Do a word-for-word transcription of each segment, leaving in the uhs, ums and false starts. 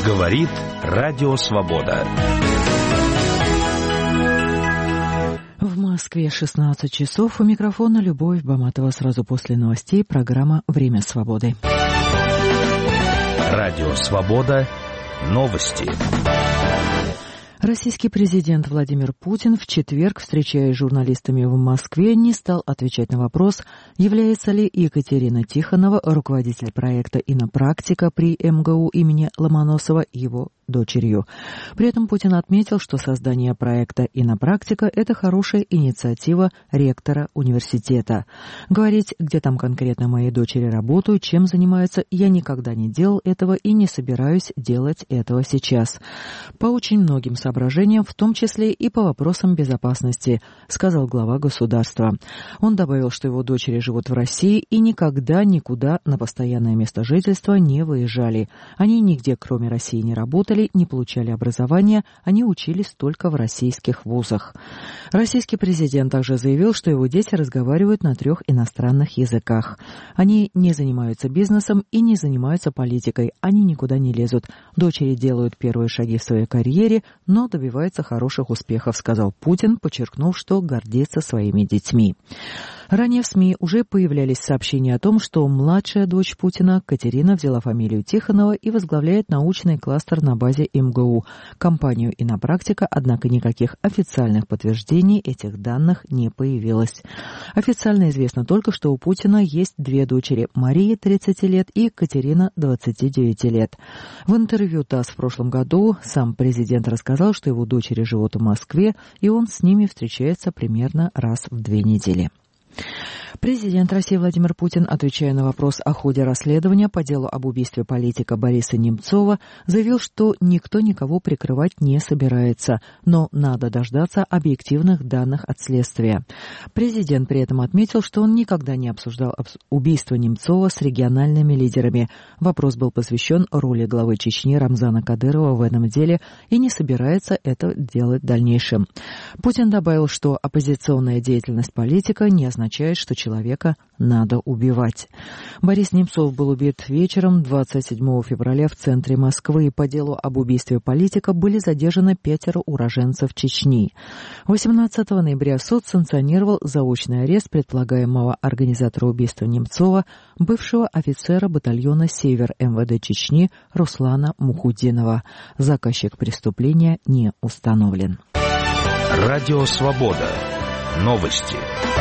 Говорит Радио Свобода. В Москве шестнадцать часов. У микрофона Любовь Баматова. Сразу после новостей программа «Время свободы». Радио Свобода. Новости. Российский президент Владимир Путин в четверг, встречаясь с журналистами в Москве, не стал отвечать на вопрос, является ли Екатерина Тихонова, руководитель проекта «Инопрактика» при эм гэ у имени Ломоносова, его дочерью. При этом Путин отметил, что создание проекта «Инопрактика» — это хорошая инициатива ректора университета. Говорить, где там конкретно мои дочери работают, чем занимаются, я никогда не делал этого и не собираюсь делать этого сейчас. По очень многим соображениям, в том числе и по вопросам безопасности, сказал глава государства. Он добавил, что его дочери живут в России и никогда никуда на постоянное место жительства не выезжали. Они нигде, кроме России, не работали, не получали образования, они учились только в российских вузах. Российский президент также заявил, что его дети разговаривают на трех иностранных языках. Они не занимаются бизнесом и не занимаются политикой, они никуда не лезут. Дочери делают первые шаги в своей карьере, но добиваются хороших успехов, сказал Путин, подчеркнув, что гордится своими детьми. Ранее в СМИ уже появлялись сообщения о том, что младшая дочь Путина, Катерина, взяла фамилию Тихонова и возглавляет научный кластер на базе эм гэ у, компанию «Инопрактика», однако никаких официальных подтверждений этих данных не появилось. Официально известно только, что у Путина есть две дочери – Мария, тридцать лет, и Катерина, двадцать девять лет. В интервью ТАСС в прошлом году сам президент рассказал, что его дочери живут в Москве, и он с ними встречается примерно раз в две недели. Президент России Владимир Путин, отвечая на вопрос о ходе расследования по делу об убийстве политика Бориса Немцова, заявил, что никто никого прикрывать не собирается, но надо дождаться объективных данных от следствия. Президент при этом отметил, что он никогда не обсуждал убийство Немцова с региональными лидерами. Вопрос был посвящен роли главы Чечни Рамзана Кадырова в этом деле и не собирается это делать в дальнейшем. Путин добавил, что оппозиционная деятельность политика не означает, что человека надо убивать. Борис Немцов был убит вечером двадцать седьмого февраля в центре Москвы. По делу об убийстве политика были задержаны пятеро уроженцев Чечни. восемнадцатого ноября суд санкционировал заочный арест предполагаемого организатора убийства Немцова, бывшего офицера батальона «Север» эм вэ дэ Чечни Руслана Мухуддинова. Заказчик преступления не установлен. Радио Свобода. Новости.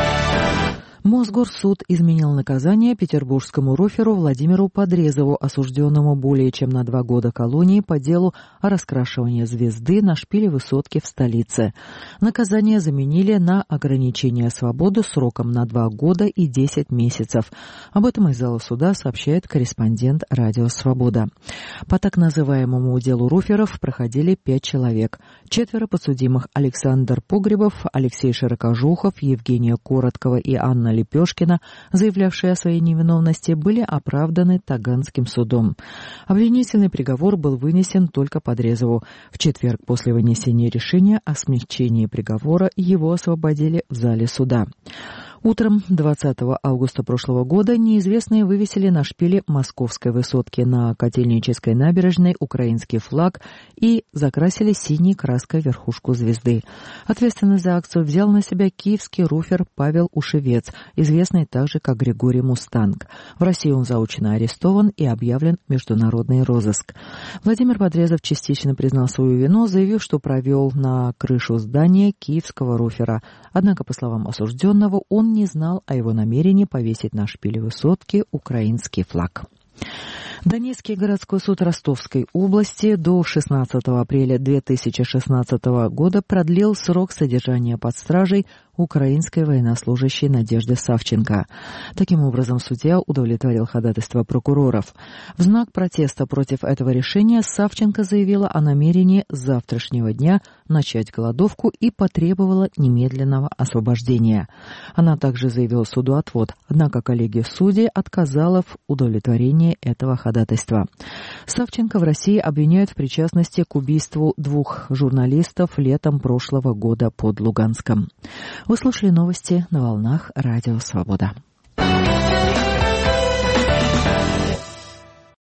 Мосгорсуд изменил наказание петербургскому роферу Владимиру Подрезову, осужденному более чем на два года колонии по делу о раскрашивании звезды на шпиле высотки в столице. Наказание заменили на ограничение свободы сроком на два года и десять месяцев. Об этом из зала суда сообщает корреспондент «Радио Свобода». По так называемому делу роферов проходили пять человек. Четверо подсудимых — Александр Погребов, Алексей Широкожухов, Евгения Короткова и Анна Лепешкина, заявлявшие о своей невиновности, были оправданы Таганским судом. Обвинительный приговор был вынесен только Подрезову. В четверг после вынесения решения о смягчении приговора его освободили в зале суда. Утром двадцатого августа прошлого года неизвестные вывесили на шпиле Московской высотки на Котельнической набережной украинский флаг и закрасили синей краской верхушку звезды. Ответственность за акцию взял на себя киевский руфер Павел Ушевец, известный также как Григорий Мустанг. В России он заочно арестован и объявлен в международный розыск. Владимир Подрезов частично признал свою вину, заявив, что провел на крышу здания киевского руфера. Однако, по словам осужденного, он не знал о его намерении повесить на шпиле высотки украинский флаг. Донецкий городской суд Ростовской области до шестнадцатого апреля две тысячи шестнадцатого года продлил срок содержания под стражей украинской военнослужащей Надежды Савченко. Таким образом, судья удовлетворил ходатайство прокуроров. В знак протеста против этого решения Савченко заявила о намерении с завтрашнего дня начать голодовку и потребовала немедленного освобождения. Она также заявила суду отвод, однако коллегия судей отказала в удовлетворении этого ходатайства. Савченко в России обвиняют в причастности к убийству двух журналистов летом прошлого года под Луганском. Вы слушали новости на волнах Радио Свобода.